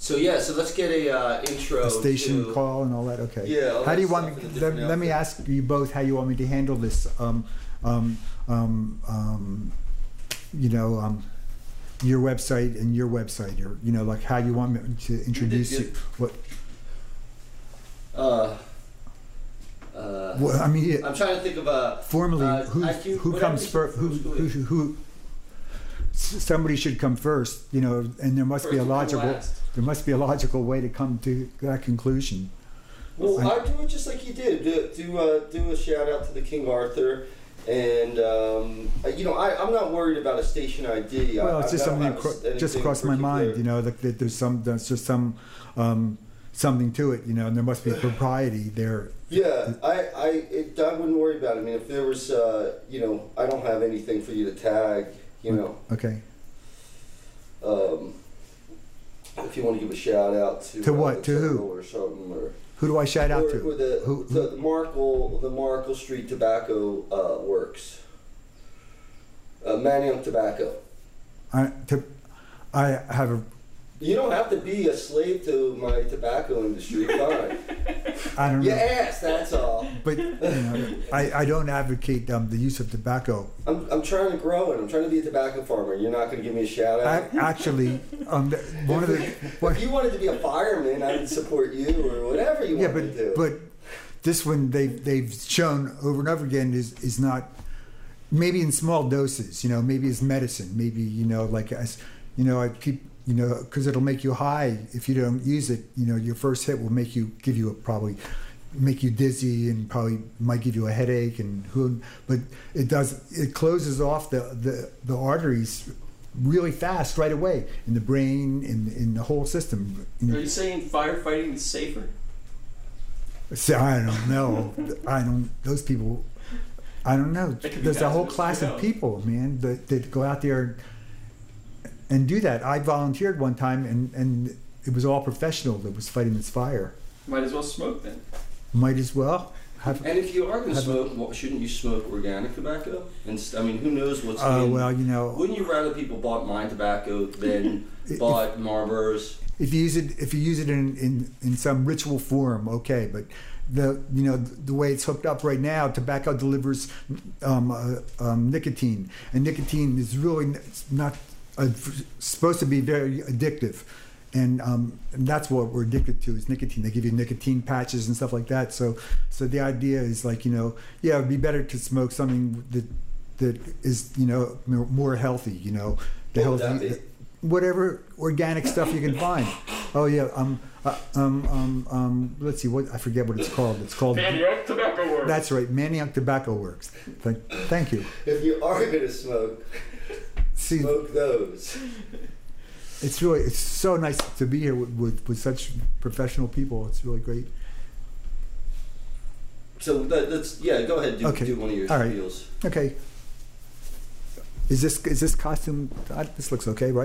So yeah, so let's get a intro. A station to, call and all that. Okay. Yeah. All How that do you want stuff me? in the different Let me outfits. ask you both how you want me to handle this. Your website and your website, or like how you want me to introduce good. you. What? Uh, Well, I mean, I'm trying to think of a formally, IQ, who whatever comes you first? Who? Somebody should come first, and there must be a First and logical. last. There must be a logical way to come to that conclusion. Well, I do it just like you did. Do a shout out to the King Arthur, and I'm not worried about a station ID. Well, it's just I don't something have just anything crossed my mind, particular. that there's just some something to it, and there must be propriety there. Yeah, I wouldn't worry about it. I mean, if there was, I don't have anything for you to tag, Okay. if you want to give a shout out to what? the To who? Terminal or something, or Who do I shout out to? or the Markle Street Tobacco Works, Manioc Tobacco. I have a. You don't have to be a slave to my tobacco industry. Fine. I don't You know, asked, that's all. but I don't advocate the use of tobacco. I'm trying to grow it. I'm trying to be a tobacco farmer. You're not going to give me a shout out. Actually, one of the. If you wanted to be a fireman, I would support you or whatever you Yeah, want to do. but this one they've shown over and over again is not, maybe in small doses, maybe as medicine, maybe like as I keep because it'll make you high if you don't use it. Your first hit will probably make you dizzy and probably might give you a headache but it closes off the arteries really fast right away in the brain, in the whole system. Are you saying firefighting is safer? So I don't know. Those people. I don't know. That could be There's a whole hazardous, class who of knows? people, man, that go out there and do that. I volunteered one time, and it was all professional that was fighting this fire. Might as well smoke then. Might as well have. And if you are going to smoke, shouldn't you smoke organic tobacco? I mean, who knows what's in? Wouldn't you rather people bought mine tobacco than bought Marlboros? If you use it in some ritual form, okay, but the way it's hooked up right now, tobacco delivers nicotine, and nicotine is really not supposed to be very addictive, and that's what we're addicted to is nicotine. They give you nicotine patches and stuff like that. So the idea is like it'd be better to smoke something that is more healthy. The What would that healthy. be? Whatever organic stuff you can find. Oh yeah. Let's see. I forget what it's called. It's called. Manioc Tobacco Works. That's right. Manioc Tobacco Works. Thank you. If you are going to smoke, See, smoke those. it's so nice to be here with such professional people. It's really great. So let's go ahead. Do one of your All right. spiels. Okay. Is this costume? This looks okay, right?